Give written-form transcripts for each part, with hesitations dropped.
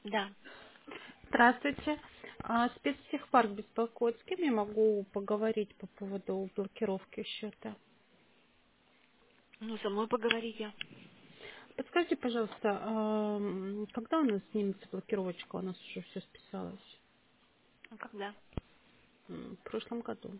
Да. Здравствуйте. Спецтехпарк беспокоит. С кем я могу поговорить по поводу блокировки счета? Ну, со мной поговорите. Подскажите, пожалуйста, когда у нас снимется блокировочка? У нас уже все списалось. А когда? В прошлом году.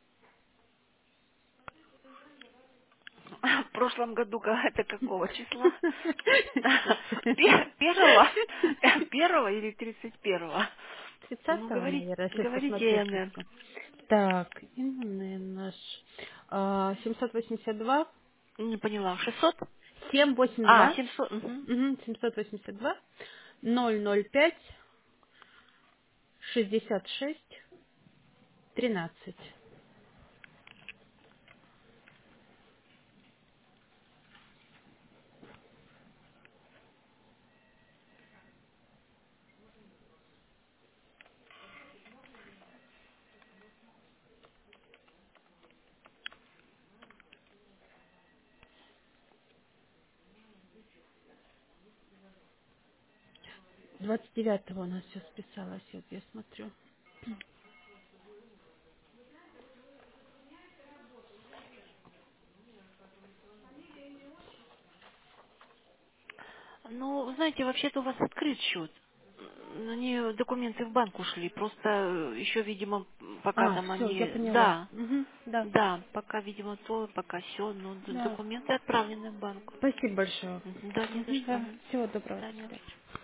В прошлом году это какого числа? Сейчас. Первого? Первого или 31-го? Ну, 30-го, говорите, наверное, сейчас посмотрю говорите, НН. числа. Так, именно наш 782, Не поняла. 600? А, 782, 700. Угу. 782, 005, 66, 13. 29-го у нас все списалось, вот я смотрю. Ну, знаете, вообще-то у вас открыт счет. Они документы в банк ушли. Просто еще, видимо, пока А, там все, я они... поняла. Да, Да, да, пока, видимо, то, пока все. Но да. документы отправлены в банк. Спасибо большое. Да, не за что. Да, всего доброго, до Да, не за свидания. что.